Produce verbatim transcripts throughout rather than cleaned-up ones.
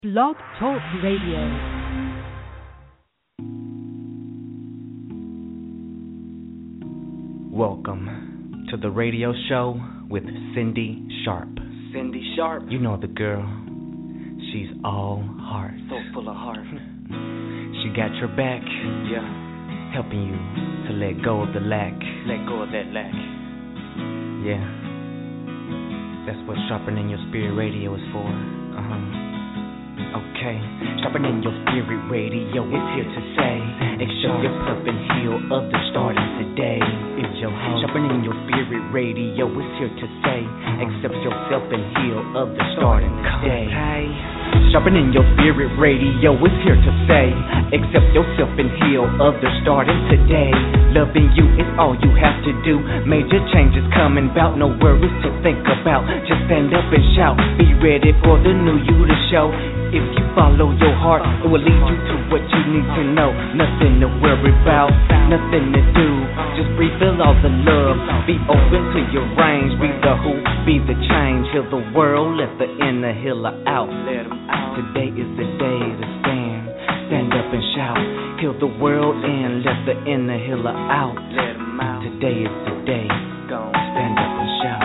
Blog Talk Radio. Welcome to the radio show with Cindy Sharp. Cindy Sharp. You know the girl. She's all heart. So full of heart. She got your back. Yeah. Helping you to let go of the lack. Let go of that lack. Yeah. That's what Sharpening Your Spirit Radio is for. Uh-huh. Okay, Sharpening Your Spirit Radio is here to say, accept your puff and heal others starting today. Is your hope. Sharpening Your Spirit Radio is here to say, accept yourself and heal others starting today. Sharpening Your Spirit Radio is here to say, accept yourself and heal others starting today. Loving you is all you have to do. Major changes coming about, no worries to think about. Just stand up and shout, be ready for the new you to show. If you follow your heart, it will lead you to what you need to know. Nothing to worry about, nothing to do. Just breathe, feel all the love. Be open to your range. Be the who, be the change. Heal the world, let the inner healer out. Let 'em out. Today is the day to stand. Stand up and shout. Heal the world and let the inner healer out. Let 'em out. Today is the day. Gone. Stand up and shout.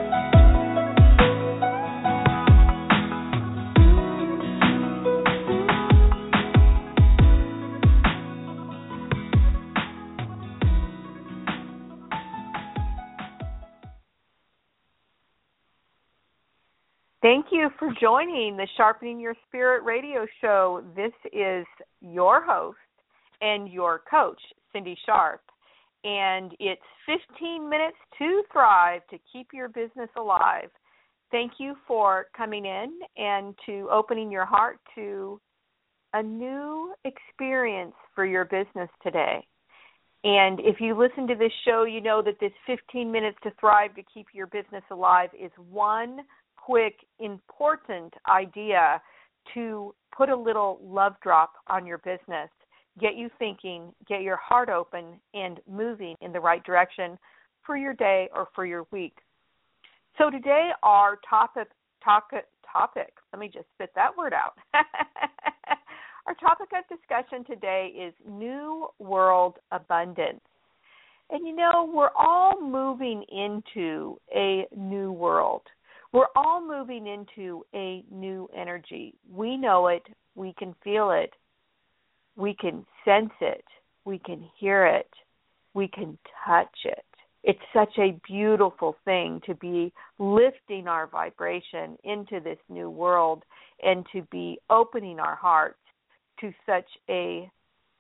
Thank you for joining the Sharpening Your Spirit radio show. This is your host and your coach, Cindy Sharp, and it's fifteen minutes to thrive to keep your business alive. Thank you for coming in and to opening your heart to a new experience for your business today. And if you listen to this show, you know that this fifteen minutes to thrive to keep your business alive is one quick, important idea to put a little love drop on your business, get you thinking, get your heart open, and moving in the right direction for your day or for your week. So today our topic, topic, topic, let me just spit that word out. Our topic of discussion today is New World Abundance. And you know, we're all moving into a new world. We're all moving into a new energy. We know it. We can feel it. We can sense it. We can hear it. We can touch it. It's such a beautiful thing to be lifting our vibration into this new world and to be opening our hearts to such a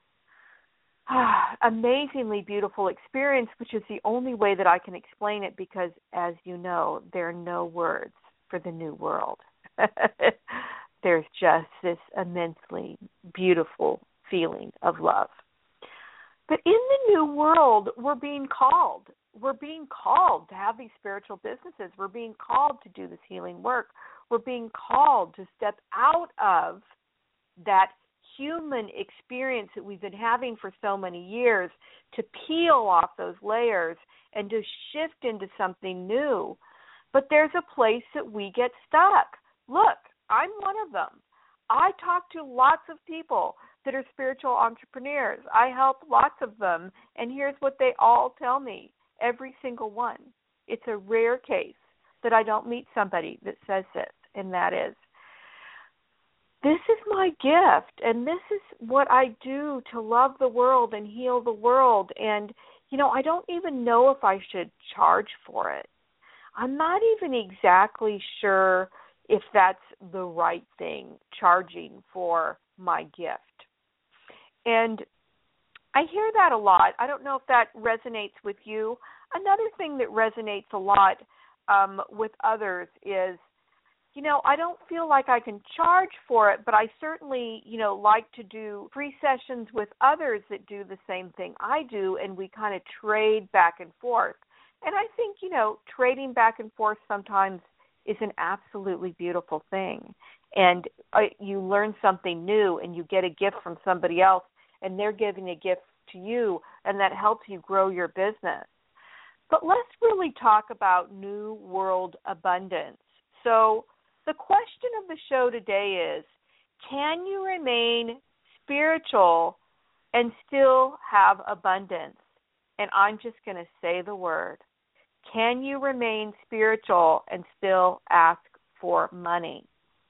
amazingly beautiful experience, which is the only way that I can explain it because, as you know, there are no words for the new world. There's just this immensely beautiful feeling of love. But in the new world, we're being called. We're being called to have these spiritual businesses. We're being called to do this healing work. We're being called to step out of that human experience that we've been having for so many years, to peel off those layers and to shift into something new. But there's a place that we get stuck. Look, I'm one of them. I talk to lots of people that are spiritual entrepreneurs. I help lots of them, and here's what they all tell me, every single one. It's a rare case that I don't meet somebody that says this, and that is, this is my gift, and this is what I do to love the world and heal the world. And, you know, I don't even know if I should charge for it. I'm not even exactly sure if that's the right thing, charging for my gift. And I hear that a lot. I don't know if that resonates with you. Another thing that resonates a lot um, with others is, you know, I don't feel like I can charge for it, but I certainly, you know, like to do free sessions with others that do the same thing I do, and we kind of trade back and forth. And I think, you know, trading back and forth sometimes is an absolutely beautiful thing. And uh, you learn something new, and you get a gift from somebody else, and they're giving a gift to you, and that helps you grow your business. But let's really talk about New World Abundance. So the question of the show today is, can you remain spiritual and still have abundance? And I'm just going to say the word. Can you remain spiritual and still ask for money?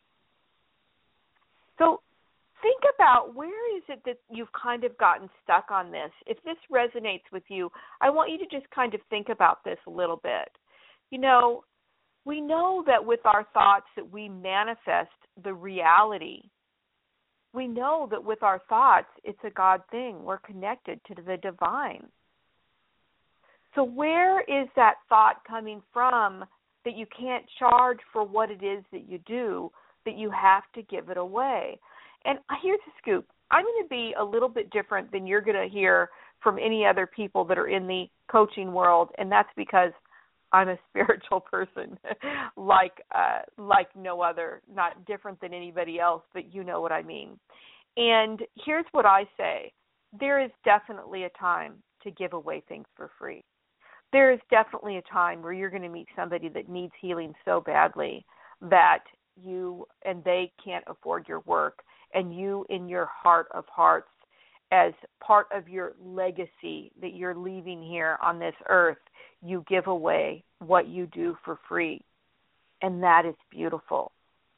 So think about, where is it that you've kind of gotten stuck on this? If this resonates with you, I want you to just kind of think about this a little bit. You know, we know that with our thoughts that we manifest the reality. We know that with our thoughts, it's a God thing. We're connected to the divine. So where is that thought coming from that you can't charge for what it is that you do, that you have to give it away? And here's the scoop. I'm going to be a little bit different than you're going to hear from any other people that are in the coaching world, and that's because I'm a spiritual person like uh, like no other, not different than anybody else, but you know what I mean. And here's what I say. There is definitely a time to give away things for free. There is definitely a time where you're going to meet somebody that needs healing so badly that you and they can't afford your work, and you, in your heart of hearts, as part of your legacy that you're leaving here on this earth, you give away what you do for free. And that is beautiful.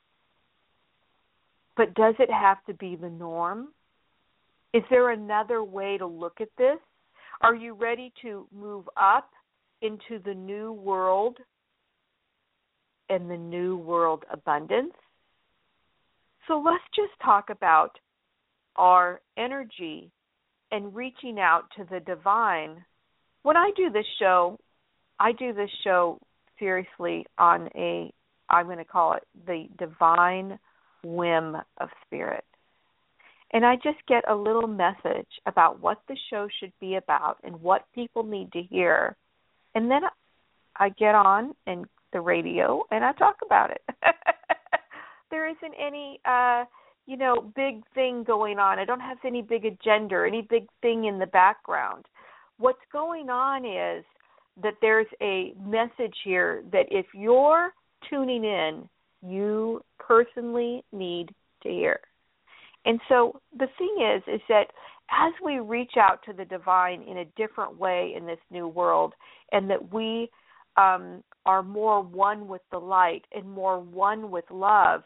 But does it have to be the norm? Is there another way to look at this? Are you ready to move up into the new world and the new world abundance? So let's just talk about our energy and reaching out to the divine. When I do this show, I do this show seriously on a, I'm going to call it the divine whim of spirit. And I just get a little message about what the show should be about and what people need to hear. And then I get on and the radio and I talk about it. There isn't any, uh, you know, big thing going on. I don't have any big agenda or any big thing in the background. What's going on is that there's a message here that if you're tuning in, you personally need to hear. And so the thing is, is that as we reach out to the divine in a different way in this new world, and that we um, are more one with the light and more one with love,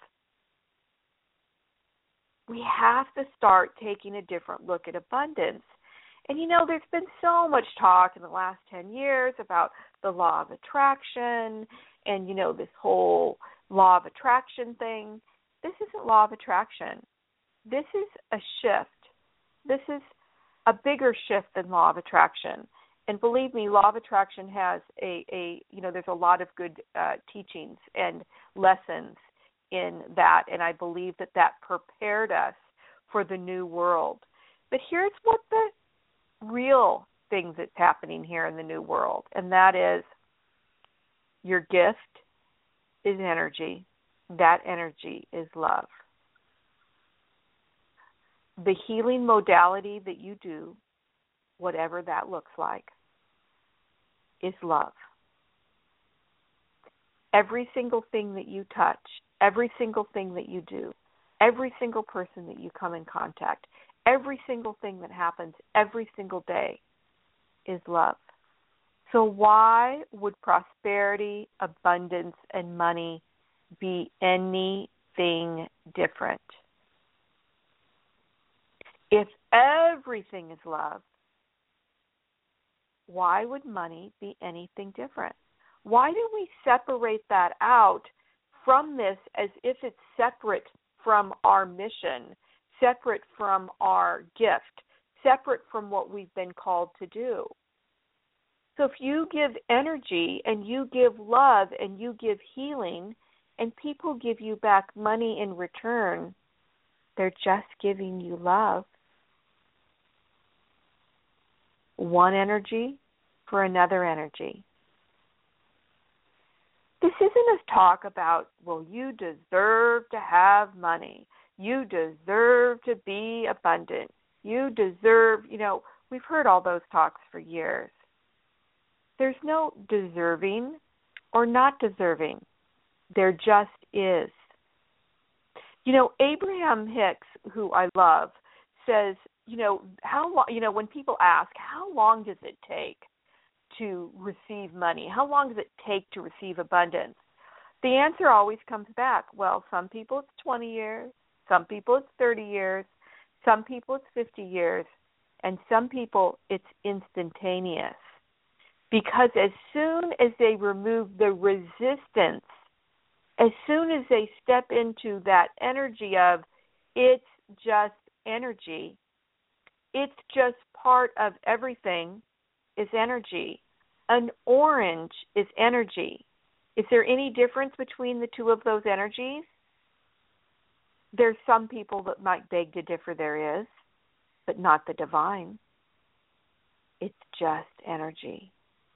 we have to start taking a different look at abundance. And, you know, there's been so much talk in the last ten years about the law of attraction and, you know, this whole law of attraction thing. This isn't law of attraction. This is a shift. This is a bigger shift than law of attraction. And believe me, law of attraction has a, a you know, there's a lot of good uh, teachings and lessons in that, and I believe that that prepared us for the new world. But here's what the real thing that's happening here in the new world, and that is your gift is energy. That energy is love. The healing modality that you do, whatever that looks like, is love. Every single thing that you touch, every single thing that you do, every single person that you come in contact, every single thing that happens every single day is love. So why would prosperity, abundance, and money be anything different? If everything is love, why would money be anything different? Why do we separate that out from this as if it's separate from our mission, separate from our gift, separate from what we've been called to do? So if you give energy and you give love and you give healing and people give you back money in return, they're just giving you love. One energy for another energy. This isn't a talk about, well, you deserve to have money. You deserve to be abundant. You deserve, you know, we've heard all those talks for years. There's no deserving or not deserving. There just is. You know, Abraham Hicks, who I love, says, you know, how long, you know, when people ask, how long does it take to receive money? How long does it take to receive abundance? The answer always comes back, well, some people it's twenty years, some people it's thirty years, some people it's fifty years, and some people it's instantaneous. Because as soon as they remove the resistance, as soon as they step into that energy of it's just energy, it's just part of everything is energy. An orange is energy. Is there any difference between the two of those energies? There's some people that might beg to differ, there is, but not the divine. It's just energy.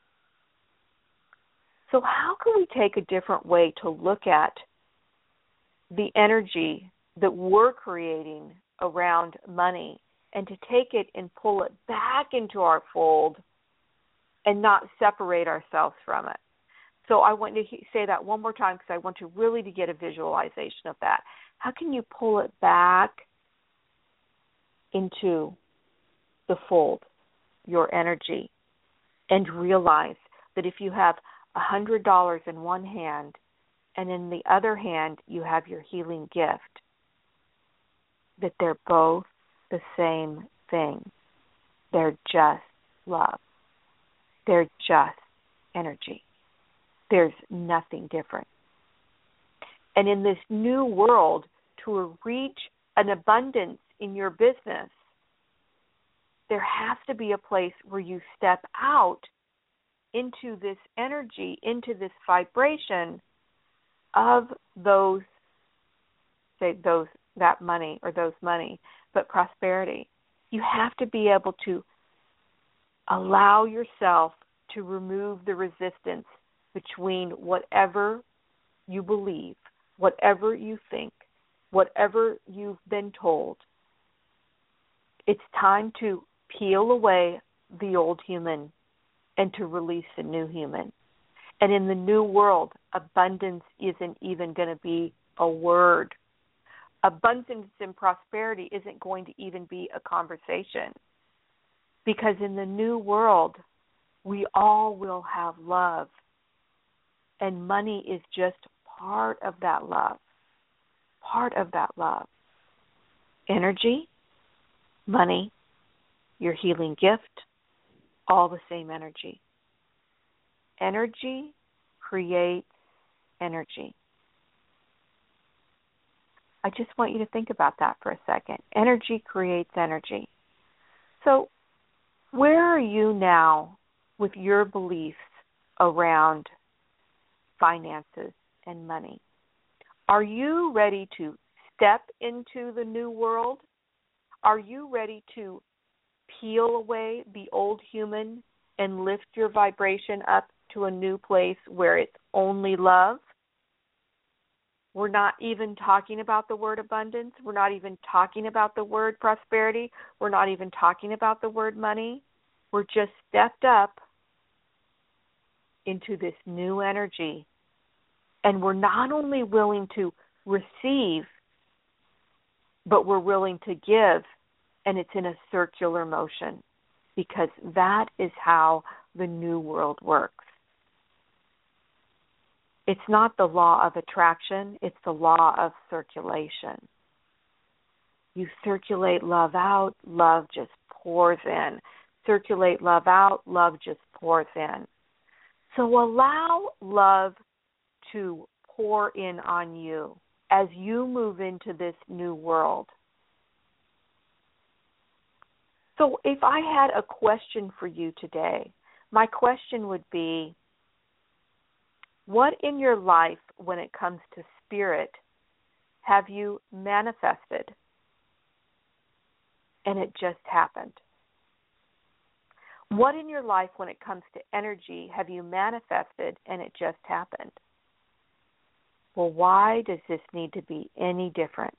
So how can we take a different way to look at the energy that we're creating around money and to take it and pull it back into our fold and not separate ourselves from it? So I want to say that one more time because I want to really to get a visualization of that. How can you pull it back into the fold, your energy, and realize that if you have one hundred dollars in one hand and in the other hand you have your healing gift, that they're both the same thing. They're just love. They're just energy. There's nothing different. And in this new world, to reach an abundance in your business, there has to be a place where you step out into this energy, into this vibration of those, say, those that money or those money, but prosperity. You have to be able to allow yourself to remove the resistance between whatever you believe, whatever you think, whatever you've been told. It's time to peel away the old human and to release the new human. And in the new world, abundance isn't even going to be a word. Abundance and prosperity isn't going to even be a conversation. Because in the new world, we all will have love. And money is just part of that love. Part of that love. Energy, money, your healing gift, all the same energy. Energy creates energy. I just want you to think about that for a second. Energy creates energy. So where are you now with your beliefs around finances and money? Are you ready to step into the new world? Are you ready to peel away the old human and lift your vibration up to a new place where it's only love? We're not even talking about the word abundance. We're not even talking about the word prosperity. We're not even talking about the word money. We're just stepped up into this new energy. And we're not only willing to receive, but we're willing to give. And it's in a circular motion because that is how the new world works. It's not the law of attraction, it's the law of circulation. You circulate love out, love just pours in. Circulate love out, love just pours in. So allow love to pour in on you as you move into this new world. So if I had a question for you today, my question would be, what in your life, when it comes to spirit, have you manifested and it just happened? What in your life, when it comes to energy, have you manifested and it just happened? Well, why does this need to be any different?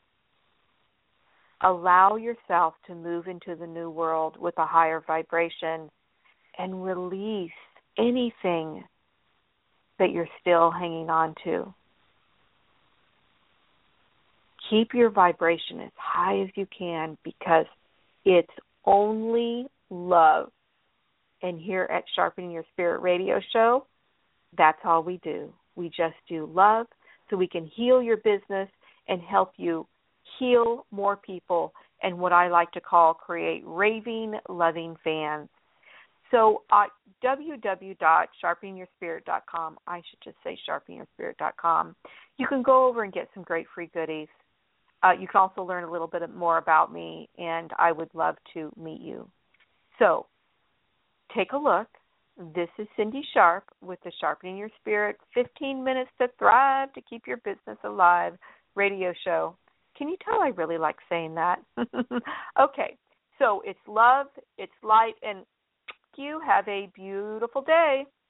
Allow yourself to move into the new world with a higher vibration and release anything that you're still hanging on to. keep your vibration as high as you can, because it's only love. And here at Sharpening Your Spirit Radio Show, that's all we do. We just do love so we can heal your business and help you heal more people, and what I like to call create raving, loving fans. So uh, w w w dot sharpening your spirit dot com, I should just say sharpening your spirit dot com. You can go over and get some great free goodies. Uh, you can also learn a little bit more about me, and I would love to meet you. So take a look. This is Cindy Sharp with the Sharpening Your Spirit fifteen minutes to Thrive to Keep Your Business Alive radio show. Can you tell I really like saying that? Okay, so it's love, it's light, and you have a beautiful day.